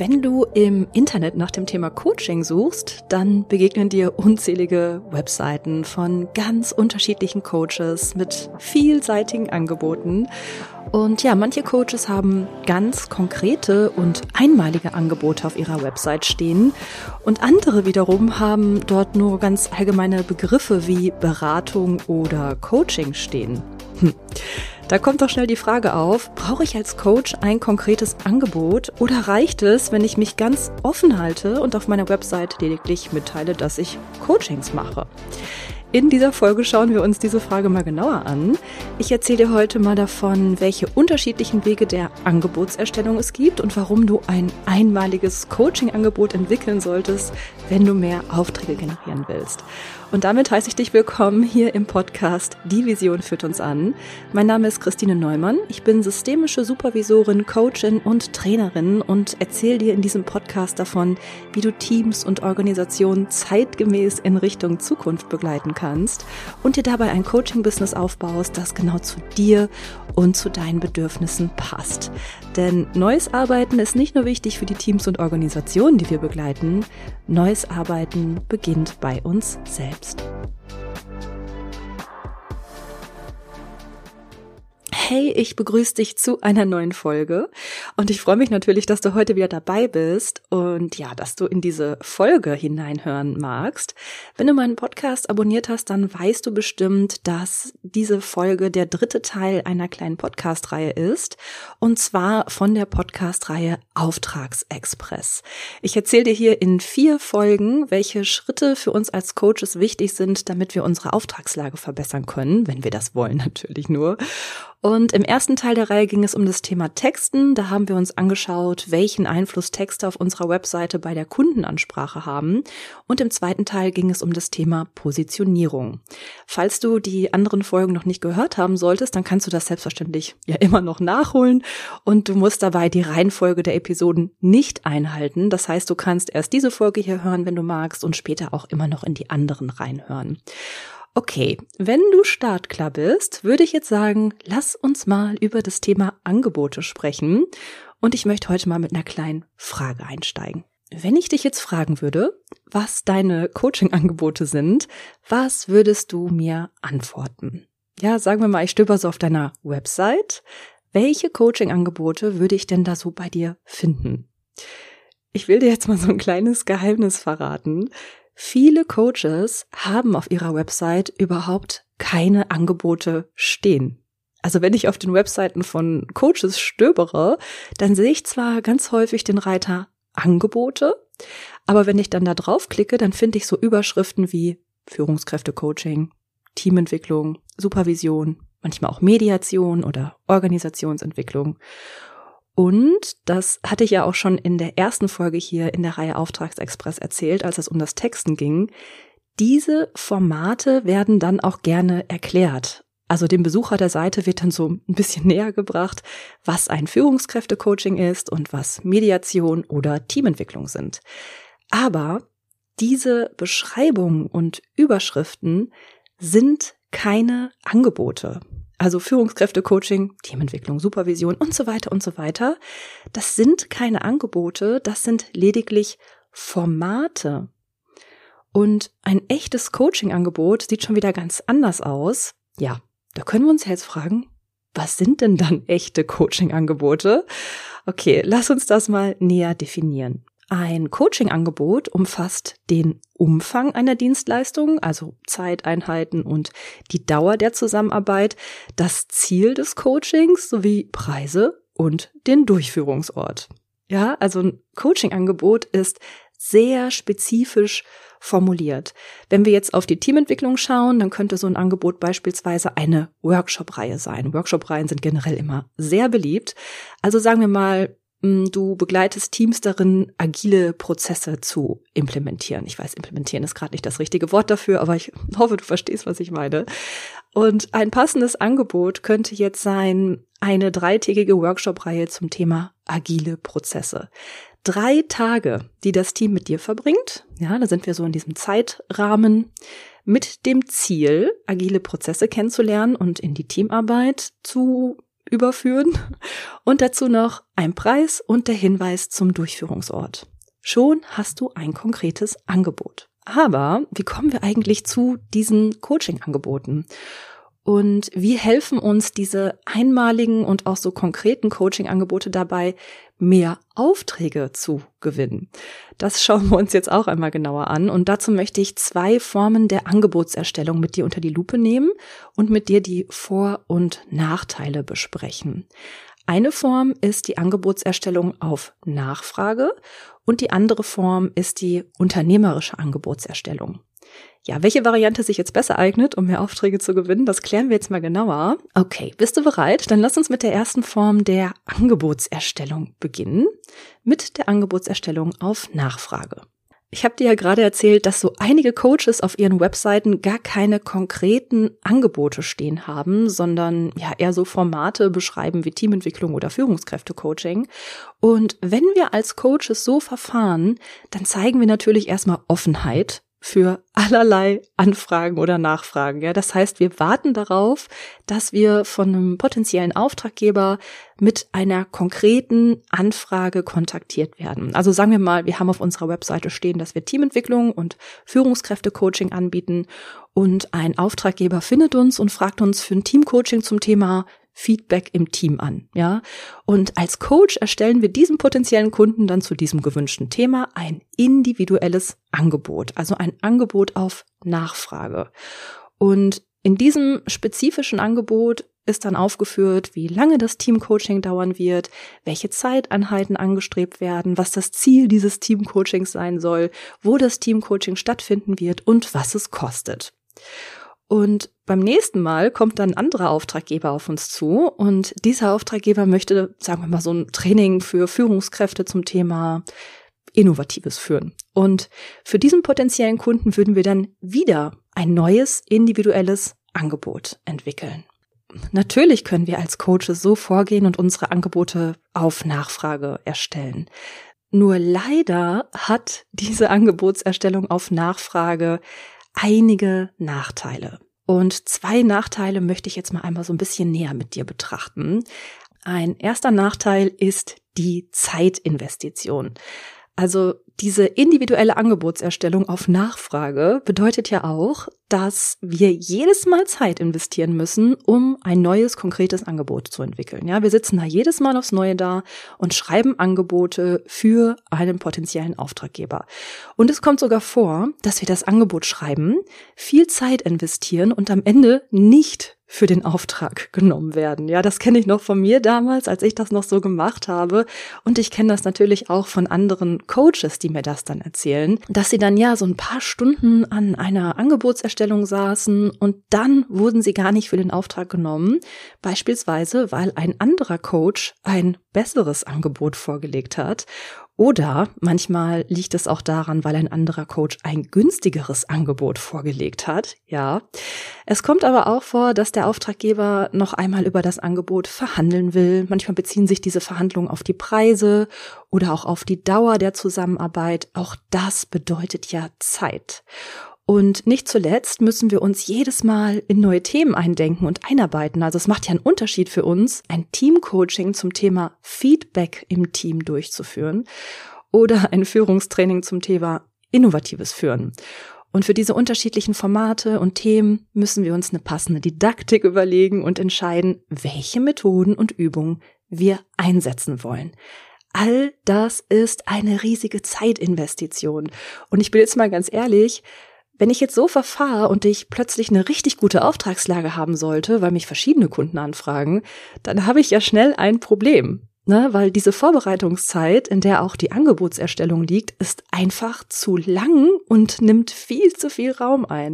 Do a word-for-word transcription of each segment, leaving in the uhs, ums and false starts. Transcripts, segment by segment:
Wenn du im Internet nach dem Thema Coaching suchst, dann begegnen dir unzählige Webseiten von ganz unterschiedlichen Coaches mit vielseitigen Angeboten. Und ja, manche Coaches haben ganz konkrete und einmalige Angebote auf ihrer Website stehen und andere wiederum haben dort nur ganz allgemeine Begriffe wie Beratung oder Coaching stehen. Hm. Da kommt doch schnell die Frage auf, brauche ich als Coach ein konkretes Angebot oder reicht es, wenn ich mich ganz offen halte und auf meiner Website lediglich mitteile, dass ich Coachings mache? In dieser Folge schauen wir uns diese Frage mal genauer an. Ich erzähle dir heute mal davon, welche unterschiedlichen Wege der Angebotserstellung es gibt und warum du ein einmaliges Coaching-Angebot entwickeln solltest, wenn du mehr Aufträge generieren willst. Und damit heiße ich dich willkommen hier im Podcast Die Vision führt uns an. Mein Name ist Christine Neumann. Ich bin systemische Supervisorin, Coachin und Trainerin und erzähle dir in diesem Podcast davon, wie du Teams und Organisationen zeitgemäß in Richtung Zukunft begleiten kannst und dir dabei ein Coaching-Business aufbaust, das genau zu dir und zu deinen Bedürfnissen passt. Denn neues Arbeiten ist nicht nur wichtig für die Teams und Organisationen, die wir begleiten. Neues Arbeiten beginnt bei uns selbst. Hey, ich begrüße dich zu einer neuen Folge und ich freue mich natürlich, dass du heute wieder dabei bist und ja, dass du in diese Folge hineinhören magst. Wenn du meinen Podcast abonniert hast, dann weißt du bestimmt, dass diese Folge der dritte Teil einer kleinen Podcast-Reihe ist und zwar von der Podcast-Reihe Auftragsexpress. Ich erzähle dir hier in vier Folgen, welche Schritte für uns als Coaches wichtig sind, damit wir unsere Auftragslage verbessern können, wenn wir das wollen natürlich nur. Und im ersten Teil der Reihe ging es um das Thema Texten. Da haben wir uns angeschaut, welchen Einfluss Texte auf unserer Webseite bei der Kundenansprache haben. Und im zweiten Teil ging es um das Thema Positionierung. Falls du die anderen Folgen noch nicht gehört haben solltest, dann kannst du das selbstverständlich ja immer noch nachholen. Und du musst dabei die Reihenfolge der Episoden nicht einhalten. Das heißt, du kannst erst diese Folge hier hören, wenn du magst, und später auch immer noch in die anderen reinhören. Okay, wenn du startklar bist, würde ich jetzt sagen, lass uns mal über das Thema Angebote sprechen. Und ich möchte heute mal mit einer kleinen Frage einsteigen. Wenn ich dich jetzt fragen würde, was deine Coaching-Angebote sind, was würdest du mir antworten? Ja, sagen wir mal, ich stöber so auf deiner Website. Welche Coaching-Angebote würde ich denn da so bei dir finden? Ich will dir jetzt mal so ein kleines Geheimnis verraten. Viele Coaches haben auf ihrer Website überhaupt keine Angebote stehen. Also wenn ich auf den Webseiten von Coaches stöbere, dann sehe ich zwar ganz häufig den Reiter Angebote, aber wenn ich dann da draufklicke, dann finde ich so Überschriften wie Führungskräfte-Coaching, Teamentwicklung, Supervision, manchmal auch Mediation oder Organisationsentwicklung. Und das hatte ich ja auch schon in der ersten Folge hier in der Reihe Auftragsexpress erzählt, als es um das Texten ging. Diese Formate werden dann auch gerne erklärt. Also dem Besucher der Seite wird dann so ein bisschen näher gebracht, was ein Führungskräfte-Coaching ist und was Mediation oder Teamentwicklung sind. Aber diese Beschreibungen und Überschriften sind keine Angebote. Also Führungskräfte-Coaching, Teamentwicklung, Supervision und so weiter und so weiter. Das sind keine Angebote, das sind lediglich Formate. Und ein echtes Coaching-Angebot sieht schon wieder ganz anders aus. Ja, da können wir uns jetzt fragen, was sind denn dann echte Coaching-Angebote? Okay, lass uns das mal näher definieren. Ein Coaching-Angebot umfasst den Umfang einer Dienstleistung, also Zeiteinheiten und die Dauer der Zusammenarbeit, das Ziel des Coachings sowie Preise und den Durchführungsort. Ja, also ein Coaching-Angebot ist sehr spezifisch formuliert. Wenn wir jetzt auf die Teamentwicklung schauen, dann könnte so ein Angebot beispielsweise eine Workshop-Reihe sein. Workshop-Reihen sind generell immer sehr beliebt. Also sagen wir mal, du begleitest Teams darin, agile Prozesse zu implementieren. Ich weiß, implementieren ist gerade nicht das richtige Wort dafür, aber ich hoffe, du verstehst, was ich meine. Und ein passendes Angebot könnte jetzt sein, eine dreitägige Workshop-Reihe zum Thema agile Prozesse. Drei Tage, die das Team mit dir verbringt, ja, da sind wir so in diesem Zeitrahmen, mit dem Ziel, agile Prozesse kennenzulernen und in die Teamarbeit zu überführen und dazu noch ein Preis und der Hinweis zum Durchführungsort. Schon hast du ein konkretes Angebot. Aber wie kommen wir eigentlich zu diesen Coaching-Angeboten? Und wie helfen uns diese einmaligen und auch so konkreten Coaching-Angebote dabei, mehr Aufträge zu gewinnen? Das schauen wir uns jetzt auch einmal genauer an. Und dazu möchte ich zwei Formen der Angebotserstellung mit dir unter die Lupe nehmen und mit dir die Vor- und Nachteile besprechen. Eine Form ist die Angebotserstellung auf Nachfrage und die andere Form ist die unternehmerische Angebotserstellung. Ja, welche Variante sich jetzt besser eignet, um mehr Aufträge zu gewinnen, das klären wir jetzt mal genauer. Okay, bist du bereit? Dann lass uns mit der ersten Form der Angebotserstellung beginnen, mit der Angebotserstellung auf Nachfrage. Ich habe dir ja gerade erzählt, dass so einige Coaches auf ihren Webseiten gar keine konkreten Angebote stehen haben, sondern ja eher so Formate beschreiben wie Teamentwicklung oder Führungskräftecoaching. Und wenn wir als Coaches so verfahren, dann zeigen wir natürlich erstmal Offenheit für allerlei Anfragen oder Nachfragen. Ja, das heißt, wir warten darauf, dass wir von einem potenziellen Auftraggeber mit einer konkreten Anfrage kontaktiert werden. Also sagen wir mal, wir haben auf unserer Webseite stehen, dass wir Teamentwicklung und Führungskräftecoaching anbieten und ein Auftraggeber findet uns und fragt uns für ein Teamcoaching zum Thema Feedback im Team an, ja. Und als Coach erstellen wir diesem potenziellen Kunden dann zu diesem gewünschten Thema ein individuelles Angebot, also ein Angebot auf Nachfrage. Und in diesem spezifischen Angebot ist dann aufgeführt, wie lange das Teamcoaching dauern wird, welche Zeiteinheiten angestrebt werden, was das Ziel dieses Teamcoachings sein soll, wo das Teamcoaching stattfinden wird und was es kostet. Und beim nächsten Mal kommt dann ein anderer Auftraggeber auf uns zu und dieser Auftraggeber möchte, sagen wir mal, so ein Training für Führungskräfte zum Thema Innovatives führen. Und für diesen potenziellen Kunden würden wir dann wieder ein neues, individuelles Angebot entwickeln. Natürlich können wir als Coaches so vorgehen und unsere Angebote auf Nachfrage erstellen. Nur leider hat diese Angebotserstellung auf Nachfrage einige Nachteile. Und zwei Nachteile möchte ich jetzt mal einmal so ein bisschen näher mit dir betrachten. Ein erster Nachteil ist die Zeitinvestition. Also diese individuelle Angebotserstellung auf Nachfrage bedeutet ja auch, dass wir jedes Mal Zeit investieren müssen, um ein neues, konkretes Angebot zu entwickeln. Ja, wir sitzen da jedes Mal aufs Neue da und schreiben Angebote für einen potenziellen Auftraggeber. Und es kommt sogar vor, dass wir das Angebot schreiben, viel Zeit investieren und am Ende nicht für den Auftrag genommen werden. Ja, das kenne ich noch von mir damals, als ich das noch so gemacht habe. Und ich kenne das natürlich auch von anderen Coaches, die mir das dann erzählen, dass sie dann ja so ein paar Stunden an einer Angebotserstellung saßen und dann wurden sie gar nicht für den Auftrag genommen. Beispielsweise, weil ein anderer Coach ein besseres Angebot vorgelegt hat. Oder manchmal liegt es auch daran, weil ein anderer Coach ein günstigeres Angebot vorgelegt hat. Ja, es kommt aber auch vor, dass der Auftraggeber noch einmal über das Angebot verhandeln will. Manchmal beziehen sich diese Verhandlungen auf die Preise oder auch auf die Dauer der Zusammenarbeit. Auch das bedeutet ja Zeit. Und nicht zuletzt müssen wir uns jedes Mal in neue Themen eindenken und einarbeiten. Also es macht ja einen Unterschied für uns, ein Teamcoaching zum Thema Feedback im Team durchzuführen oder ein Führungstraining zum Thema Innovatives Führen. Und für diese unterschiedlichen Formate und Themen müssen wir uns eine passende Didaktik überlegen und entscheiden, welche Methoden und Übungen wir einsetzen wollen. All das ist eine riesige Zeitinvestition. Und ich bin jetzt mal ganz ehrlich, wenn ich jetzt so verfahre und ich plötzlich eine richtig gute Auftragslage haben sollte, weil mich verschiedene Kunden anfragen, dann habe ich ja schnell ein Problem, ne? Weil diese Vorbereitungszeit, in der auch die Angebotserstellung liegt, ist einfach zu lang und nimmt viel zu viel Raum ein.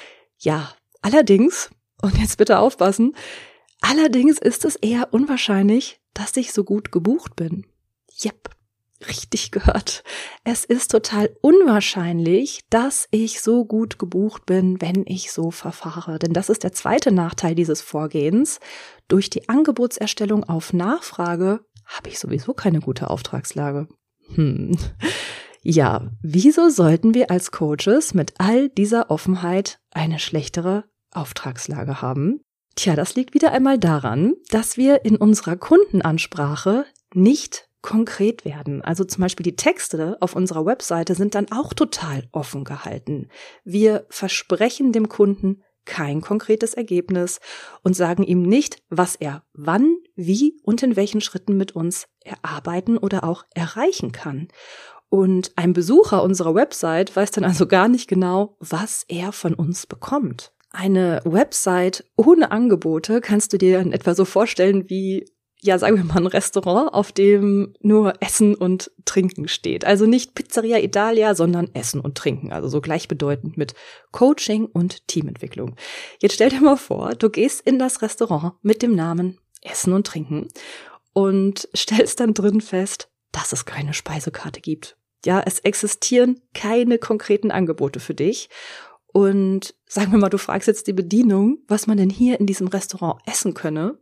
Ja, allerdings, und jetzt bitte aufpassen, allerdings ist es eher unwahrscheinlich, dass ich so gut gebucht bin. Jep. Richtig gehört. Es ist total unwahrscheinlich, dass ich so gut gebucht bin, wenn ich so verfahre. Denn das ist der zweite Nachteil dieses Vorgehens. Durch die Angebotserstellung auf Nachfrage habe ich sowieso keine gute Auftragslage. Hm. Ja, wieso sollten wir als Coaches mit all dieser Offenheit eine schlechtere Auftragslage haben? Tja, das liegt wieder einmal daran, dass wir in unserer Kundenansprache nicht konkret werden. Also zum Beispiel die Texte auf unserer Webseite sind dann auch total offen gehalten. Wir versprechen dem Kunden kein konkretes Ergebnis und sagen ihm nicht, was er wann, wie und in welchen Schritten mit uns erarbeiten oder auch erreichen kann. Und ein Besucher unserer Website weiß dann also gar nicht genau, was er von uns bekommt. Eine Website ohne Angebote kannst du dir in etwa so vorstellen wie, ja, sagen wir mal, ein Restaurant, auf dem nur Essen und Trinken steht. Also nicht Pizzeria Italia, sondern Essen und Trinken. Also so gleichbedeutend mit Coaching und Teamentwicklung. Jetzt stell dir mal vor, du gehst in das Restaurant mit dem Namen Essen und Trinken und stellst dann drin fest, dass es keine Speisekarte gibt. Ja, es existieren keine konkreten Angebote für dich. Und sagen wir mal, du fragst jetzt die Bedienung, was man denn hier in diesem Restaurant essen könne.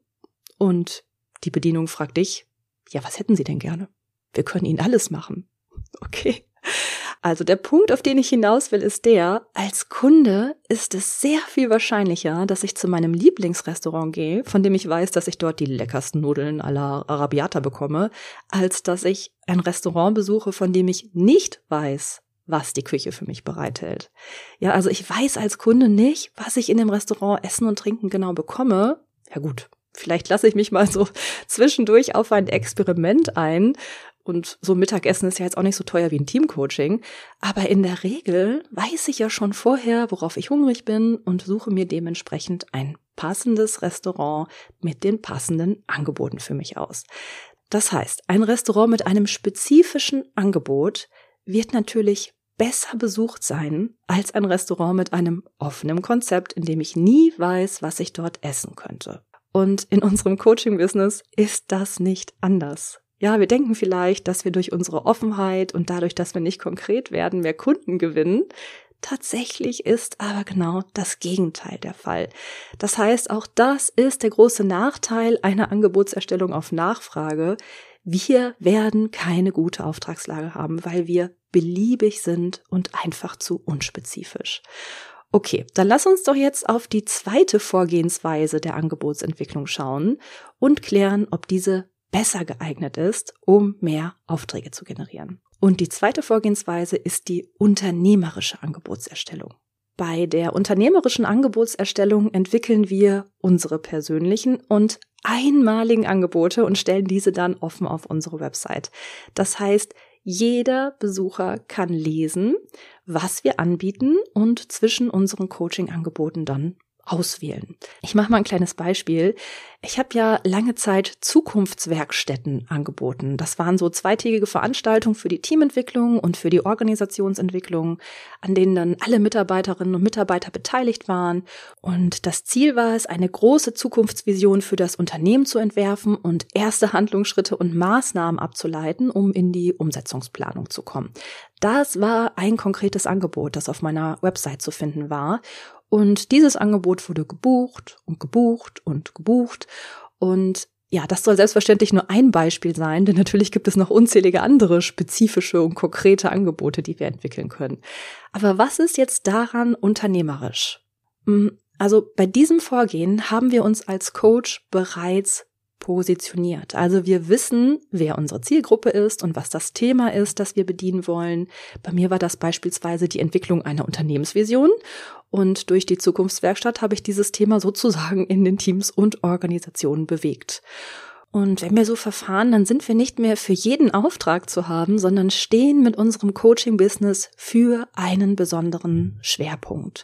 Und die Bedienung fragt dich, ja, was hätten Sie denn gerne? Wir können Ihnen alles machen. Okay. Also der Punkt, auf den ich hinaus will, ist der, als Kunde ist es sehr viel wahrscheinlicher, dass ich zu meinem Lieblingsrestaurant gehe, von dem ich weiß, dass ich dort die leckersten Nudeln à la Arrabbiata bekomme, als dass ich ein Restaurant besuche, von dem ich nicht weiß, was die Küche für mich bereithält. Ja, also ich weiß als Kunde nicht, was ich in dem Restaurant Essen und Trinken genau bekomme. Ja gut, vielleicht lasse ich mich mal so zwischendurch auf ein Experiment ein. Und so Mittagessen ist ja jetzt auch nicht so teuer wie ein Teamcoaching. Aber in der Regel weiß ich ja schon vorher, worauf ich hungrig bin und suche mir dementsprechend ein passendes Restaurant mit den passenden Angeboten für mich aus. Das heißt, ein Restaurant mit einem spezifischen Angebot wird natürlich besser besucht sein als ein Restaurant mit einem offenen Konzept, in dem ich nie weiß, was ich dort essen könnte. Und in unserem Coaching-Business ist das nicht anders. Ja, wir denken vielleicht, dass wir durch unsere Offenheit und dadurch, dass wir nicht konkret werden, mehr Kunden gewinnen. Tatsächlich ist aber genau das Gegenteil der Fall. Das heißt, auch das ist der große Nachteil einer Angebotserstellung auf Nachfrage. Wir werden keine gute Auftragslage haben, weil wir beliebig sind und einfach zu unspezifisch. Okay, dann lass uns doch jetzt auf die zweite Vorgehensweise der Angebotsentwicklung schauen und klären, ob diese besser geeignet ist, um mehr Aufträge zu generieren. Und die zweite Vorgehensweise ist die unternehmerische Angebotserstellung. Bei der unternehmerischen Angebotserstellung entwickeln wir unsere persönlichen und einmaligen Angebote und stellen diese dann offen auf unsere Website. Das heißt, jeder Besucher kann lesen, was wir anbieten und zwischen unseren Coaching-Angeboten dann auswählen. Ich mache mal ein kleines Beispiel. Ich habe ja lange Zeit Zukunftswerkstätten angeboten. Das waren so zweitägige Veranstaltungen für die Teamentwicklung und für die Organisationsentwicklung, an denen dann alle Mitarbeiterinnen und Mitarbeiter beteiligt waren. Und das Ziel war es, eine große Zukunftsvision für das Unternehmen zu entwerfen und erste Handlungsschritte und Maßnahmen abzuleiten, um in die Umsetzungsplanung zu kommen. Das war ein konkretes Angebot, das auf meiner Website zu finden war. Und dieses Angebot wurde gebucht und gebucht und gebucht. Und ja, das soll selbstverständlich nur ein Beispiel sein, denn natürlich gibt es noch unzählige andere spezifische und konkrete Angebote, die wir entwickeln können. Aber was ist jetzt daran unternehmerisch? Also bei diesem Vorgehen haben wir uns als Coach bereits positioniert. Also wir wissen, wer unsere Zielgruppe ist und was das Thema ist, das wir bedienen wollen. Bei mir war das beispielsweise die Entwicklung einer Unternehmensvision und durch die Zukunftswerkstatt habe ich dieses Thema sozusagen in den Teams und Organisationen bewegt. Und wenn wir so verfahren, dann sind wir nicht mehr für jeden Auftrag zu haben, sondern stehen mit unserem Coaching-Business für einen besonderen Schwerpunkt.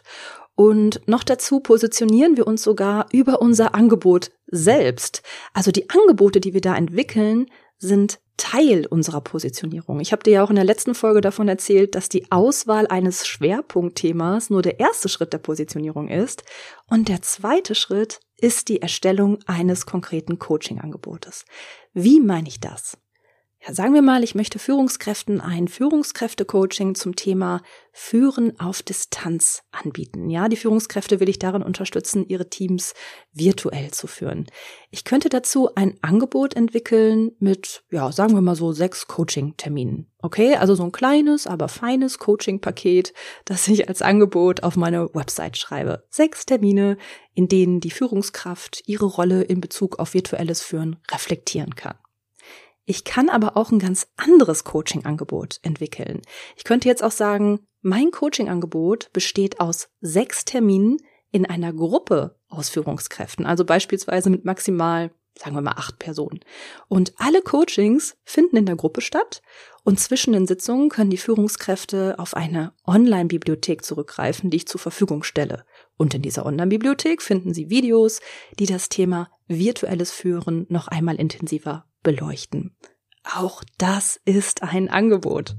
Und noch dazu positionieren wir uns sogar über unser Angebot selbst. Also die Angebote, die wir da entwickeln, sind Teil unserer Positionierung. Ich habe dir ja auch in der letzten Folge davon erzählt, dass die Auswahl eines Schwerpunktthemas nur der erste Schritt der Positionierung ist. Und der zweite Schritt ist die Erstellung eines konkreten Coaching-Angebotes. Wie meine ich das? Ja, sagen wir mal, ich möchte Führungskräften ein Führungskräfte-Coaching zum Thema Führen auf Distanz anbieten. Ja, die Führungskräfte will ich darin unterstützen, ihre Teams virtuell zu führen. Ich könnte dazu ein Angebot entwickeln mit, ja, sagen wir mal so sechs Coaching-Terminen. Okay, also so ein kleines, aber feines Coaching-Paket, das ich als Angebot auf meine Website schreibe. Sechs Termine, in denen die Führungskraft ihre Rolle in Bezug auf virtuelles Führen reflektieren kann. Ich kann aber auch ein ganz anderes Coaching-Angebot entwickeln. Ich könnte jetzt auch sagen, mein Coaching-Angebot besteht aus sechs Terminen in einer Gruppe aus Führungskräften, also beispielsweise mit maximal, sagen wir mal, acht Personen. Und alle Coachings finden in der Gruppe statt und zwischen den Sitzungen können die Führungskräfte auf eine Online-Bibliothek zurückgreifen, die ich zur Verfügung stelle. Und in dieser Online-Bibliothek finden Sie Videos, die das Thema virtuelles Führen noch einmal intensiver beleuchten. Auch das ist ein Angebot.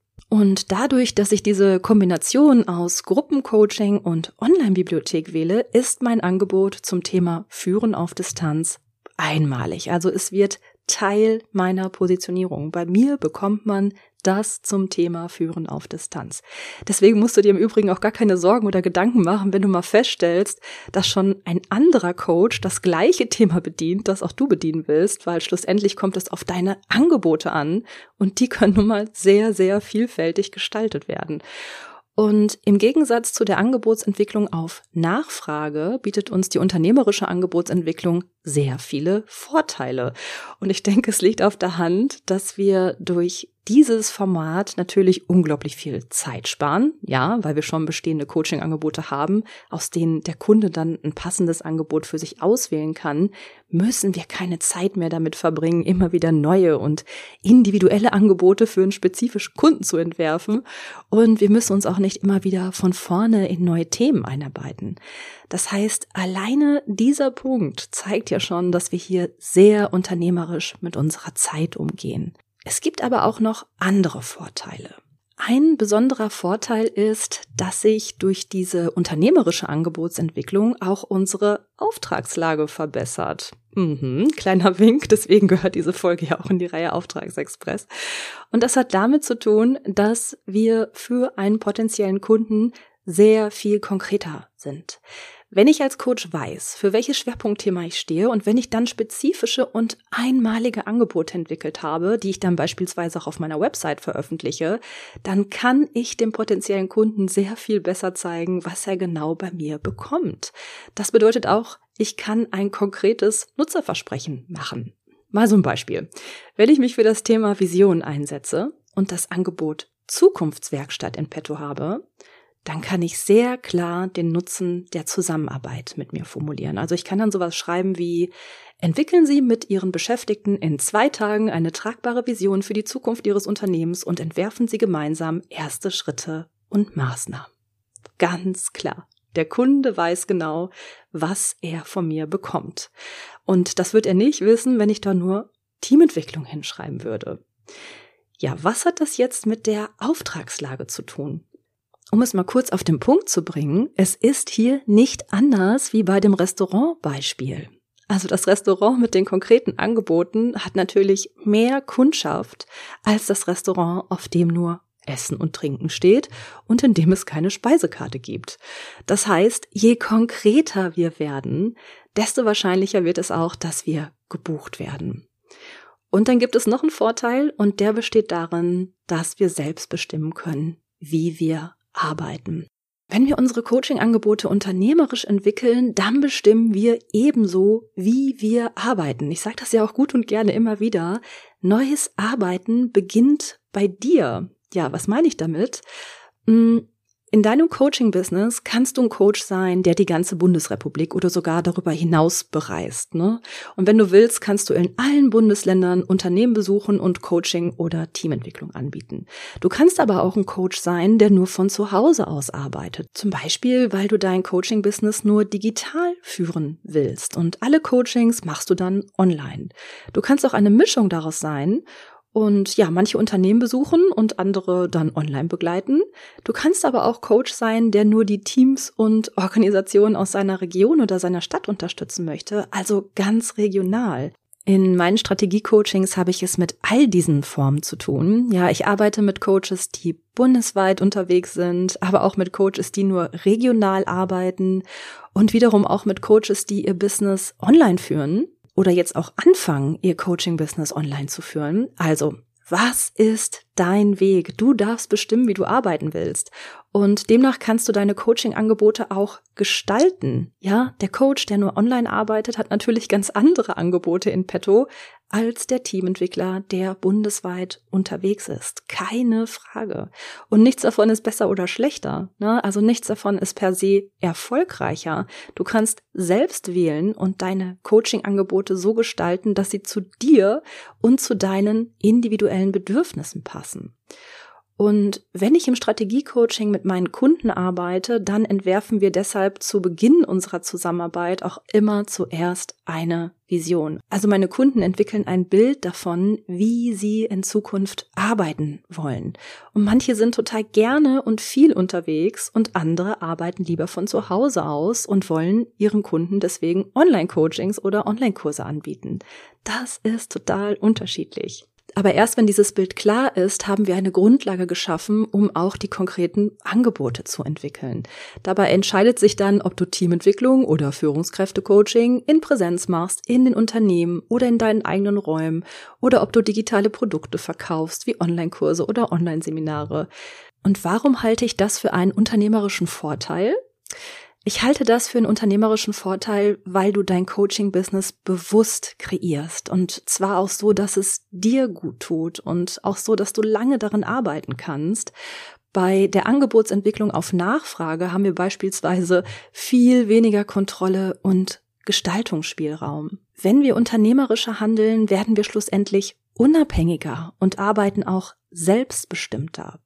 Und dadurch, dass ich diese Kombination aus Gruppencoaching und Online-Bibliothek wähle, ist mein Angebot zum Thema Führen auf Distanz einmalig. Also es wird Teil meiner Positionierung. Bei mir bekommt man das zum Thema Führen auf Distanz. Deswegen musst du dir im Übrigen auch gar keine Sorgen oder Gedanken machen, wenn du mal feststellst, dass schon ein anderer Coach das gleiche Thema bedient, das auch du bedienen willst, weil schlussendlich kommt es auf deine Angebote an und die können nun mal sehr, sehr vielfältig gestaltet werden. Und im Gegensatz zu der Angebotsentwicklung auf Nachfrage bietet uns die unternehmerische Angebotsentwicklung sehr viele Vorteile. Und ich denke, es liegt auf der Hand, dass wir durch dieses Format natürlich unglaublich viel Zeit sparen. Ja, weil wir schon bestehende Coaching-Angebote haben, aus denen der Kunde dann ein passendes Angebot für sich auswählen kann, müssen wir keine Zeit mehr damit verbringen, immer wieder neue und individuelle Angebote für einen spezifischen Kunden zu entwerfen. Und wir müssen uns auch nicht immer wieder von vorne in neue Themen einarbeiten. Das heißt, alleine dieser Punkt zeigt ja schon, dass wir hier sehr unternehmerisch mit unserer Zeit umgehen. Es gibt aber auch noch andere Vorteile. Ein besonderer Vorteil ist, dass sich durch diese unternehmerische Angebotsentwicklung auch unsere Auftragslage verbessert. Mhm, kleiner Wink, deswegen gehört diese Folge ja auch in die Reihe Auftragsexpress. Und das hat damit zu tun, dass wir für einen potenziellen Kunden sehr viel konkreter sind. Wenn ich als Coach weiß, für welches Schwerpunktthema ich stehe und wenn ich dann spezifische und einmalige Angebote entwickelt habe, die ich dann beispielsweise auch auf meiner Website veröffentliche, dann kann ich dem potenziellen Kunden sehr viel besser zeigen, was er genau bei mir bekommt. Das bedeutet auch, ich kann ein konkretes Nutzerversprechen machen. Mal so ein Beispiel. Wenn ich mich für das Thema Vision einsetze und das Angebot Zukunftswerkstatt in petto habe, dann kann ich sehr klar den Nutzen der Zusammenarbeit mit mir formulieren. Also ich kann dann sowas schreiben wie: Entwickeln Sie mit Ihren Beschäftigten in zwei Tagen eine tragbare Vision für die Zukunft Ihres Unternehmens und entwerfen Sie gemeinsam erste Schritte und Maßnahmen. Ganz klar. Der Kunde weiß genau, was er von mir bekommt. Und das wird er nicht wissen, wenn ich da nur Teamentwicklung hinschreiben würde. Ja, was hat das jetzt mit der Auftragslage zu tun? Um es mal kurz auf den Punkt zu bringen, es ist hier nicht anders wie bei dem Restaurantbeispiel. Also das Restaurant mit den konkreten Angeboten hat natürlich mehr Kundschaft als das Restaurant, auf dem nur Essen und Trinken steht und in dem es keine Speisekarte gibt. Das heißt, je konkreter wir werden, desto wahrscheinlicher wird es auch, dass wir gebucht werden. Und dann gibt es noch einen Vorteil und der besteht darin, dass wir selbst bestimmen können, wie wir arbeiten. Wenn wir unsere Coaching-Angebote unternehmerisch entwickeln, dann bestimmen wir ebenso, wie wir arbeiten. Ich sage das ja auch gut und gerne immer wieder. Neues Arbeiten beginnt bei dir. Ja, was meine ich damit? In deinem Coaching-Business kannst du ein Coach sein, der die ganze Bundesrepublik oder sogar darüber hinaus bereist, ne? Und wenn du willst, kannst du in allen Bundesländern Unternehmen besuchen und Coaching oder Teamentwicklung anbieten. Du kannst aber auch ein Coach sein, der nur von zu Hause aus arbeitet. Zum Beispiel, weil du dein Coaching-Business nur digital führen willst. Und alle Coachings machst du dann online. Du kannst auch eine Mischung daraus sein und ja, manche Unternehmen besuchen und andere dann online begleiten. Du kannst aber auch Coach sein, der nur die Teams und Organisationen aus seiner Region oder seiner Stadt unterstützen möchte, also ganz regional. In meinen Strategie-Coachings habe ich es mit all diesen Formen zu tun. Ja, ich arbeite mit Coaches, die bundesweit unterwegs sind, aber auch mit Coaches, die nur regional arbeiten und wiederum auch mit Coaches, die ihr Business online führen oder jetzt auch anfangen, ihr Coaching-Business online zu führen. Also, was ist dein Weg? Du darfst bestimmen, wie du arbeiten willst. Und demnach kannst du deine Coaching-Angebote auch gestalten. Ja, der Coach, der nur online arbeitet, hat natürlich ganz andere Angebote in petto als der Teamentwickler, der bundesweit unterwegs ist. Keine Frage. Und nichts davon ist besser oder schlechter, ne? Also nichts davon ist per se erfolgreicher. Du kannst selbst wählen und deine Coaching-Angebote so gestalten, dass sie zu dir und zu deinen individuellen Bedürfnissen passen. Und wenn ich im Strategie-Coaching mit meinen Kunden arbeite, dann entwerfen wir deshalb zu Beginn unserer Zusammenarbeit auch immer zuerst eine Vision. Also meine Kunden entwickeln ein Bild davon, wie sie in Zukunft arbeiten wollen. Und manche sind total gerne und viel unterwegs und andere arbeiten lieber von zu Hause aus und wollen ihren Kunden deswegen Online-Coachings oder Online-Kurse anbieten. Das ist total unterschiedlich. Aber erst wenn dieses Bild klar ist, haben wir eine Grundlage geschaffen, um auch die konkreten Angebote zu entwickeln. Dabei entscheidet sich dann, ob du Teamentwicklung oder Führungskräfte-Coaching in Präsenz machst, in den Unternehmen oder in deinen eigenen Räumen oder ob du digitale Produkte verkaufst, wie Online-Kurse oder Online-Seminare. Und warum halte ich das für einen unternehmerischen Vorteil? Ich halte das für einen unternehmerischen Vorteil, weil du dein Coaching-Business bewusst kreierst und zwar auch so, dass es dir gut tut und auch so, dass du lange daran arbeiten kannst. Bei der Angebotsentwicklung auf Nachfrage haben wir beispielsweise viel weniger Kontrolle und Gestaltungsspielraum. Wenn wir unternehmerischer handeln, werden wir schlussendlich unabhängiger und arbeiten auch selbstbestimmter.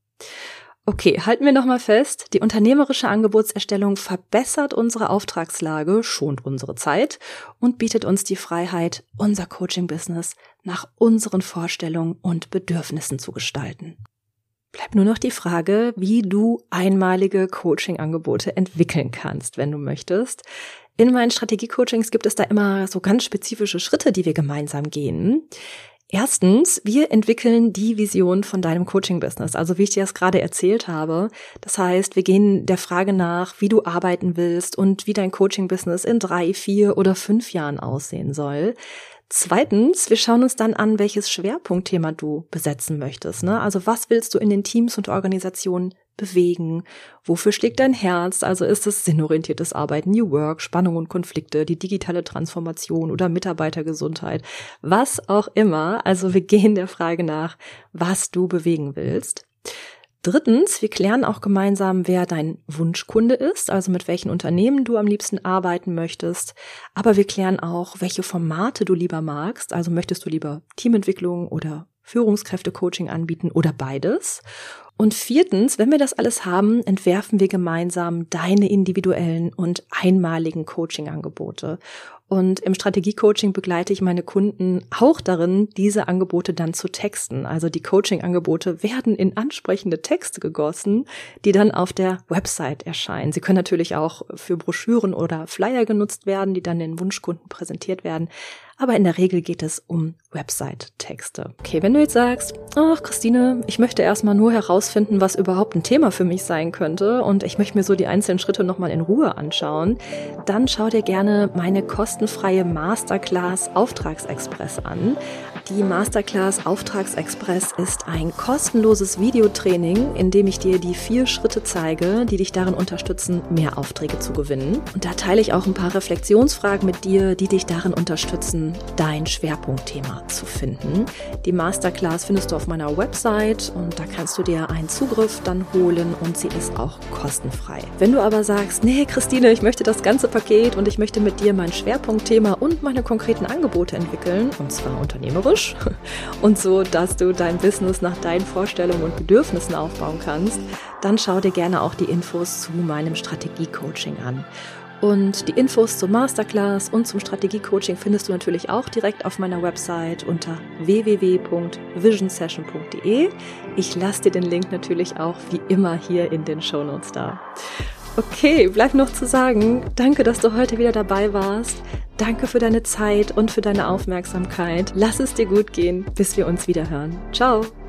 Okay, halten wir nochmal fest, die unternehmerische Angebotserstellung verbessert unsere Auftragslage, schont unsere Zeit und bietet uns die Freiheit, unser Coaching-Business nach unseren Vorstellungen und Bedürfnissen zu gestalten. Bleibt nur noch die Frage, wie du einmalige Coaching-Angebote entwickeln kannst, wenn du möchtest. In meinen Strategie-Coachings gibt es da immer so ganz spezifische Schritte, die wir gemeinsam gehen. Erstens, wir entwickeln die Vision von deinem Coaching-Business, also wie ich dir das gerade erzählt habe. Das heißt, wir gehen der Frage nach, wie du arbeiten willst und wie dein Coaching-Business in drei, vier oder fünf Jahren aussehen soll. Zweitens, wir schauen uns dann an, welches Schwerpunktthema du besetzen möchtest, ne? Also was willst du in den Teams und Organisationen bewegen? Wofür schlägt dein Herz? Also ist es sinnorientiertes Arbeiten, New Work, Spannung und Konflikte, die digitale Transformation oder Mitarbeitergesundheit, was auch immer. Also wir gehen der Frage nach, was du bewegen willst. Drittens, wir klären auch gemeinsam, wer dein Wunschkunde ist, also mit welchen Unternehmen du am liebsten arbeiten möchtest. Aber wir klären auch, welche Formate du lieber magst. Also möchtest du lieber Teamentwicklung oder Führungskräfte-Coaching anbieten oder beides? Und viertens, wenn wir das alles haben, entwerfen wir gemeinsam deine individuellen und einmaligen Coaching-Angebote. Und im Strategie-Coaching begleite ich meine Kunden auch darin, diese Angebote dann zu texten. Also die Coaching-Angebote werden in ansprechende Texte gegossen, die dann auf der Website erscheinen. Sie können natürlich auch für Broschüren oder Flyer genutzt werden, die dann den Wunschkunden präsentiert werden. Aber in der Regel geht es um Website-Texte. Okay, wenn du jetzt sagst, ach Christine, ich möchte erstmal nur herausfinden, was überhaupt ein Thema für mich sein könnte und ich möchte mir so die einzelnen Schritte nochmal in Ruhe anschauen, dann schau dir gerne meine kostenfreie Masterclass Auftragsexpress an. Die Masterclass Auftragsexpress ist ein kostenloses Videotraining, in dem ich dir die vier Schritte zeige, die dich darin unterstützen, mehr Aufträge zu gewinnen. Und da teile ich auch ein paar Reflexionsfragen mit dir, die dich darin unterstützen, dein Schwerpunktthema zu finden. Die Masterclass findest du auf meiner Website und da kannst du dir einen Zugriff dann holen und sie ist auch kostenfrei. Wenn du aber sagst, nee Christine, ich möchte das ganze Paket und ich möchte mit dir mein Schwerpunktthema und meine konkreten Angebote entwickeln, und zwar unternehmerisch und so, dass du dein Business nach deinen Vorstellungen und Bedürfnissen aufbauen kannst, dann schau dir gerne auch die Infos zu meinem Strategie-Coaching an. Und die Infos zur Masterclass und zum Strategie-Coaching findest du natürlich auch direkt auf meiner Website unter w w w punkt vision session punkt d e. Ich lasse dir den Link natürlich auch wie immer hier in den Shownotes da. Okay, bleibt noch zu sagen, danke, dass du heute wieder dabei warst. danke für deine Zeit und für deine Aufmerksamkeit. Lass es dir gut gehen, bis wir uns wieder hören. Ciao!